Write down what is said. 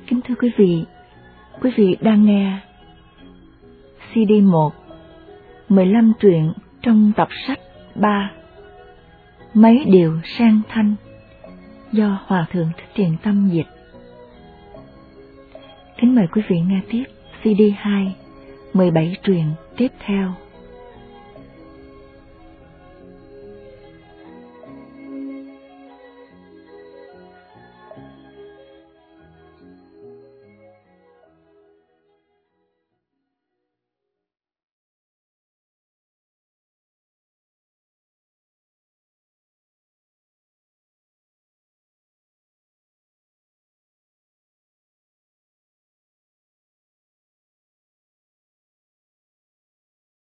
Kính thưa quý vị đang nghe CD1 15 truyện trong tập sách 3 Mấy điều sang thanh do Hòa Thượng Thích Thiền Tâm dịch. Kính mời quý vị nghe tiếp CD2 17 truyện tiếp theo.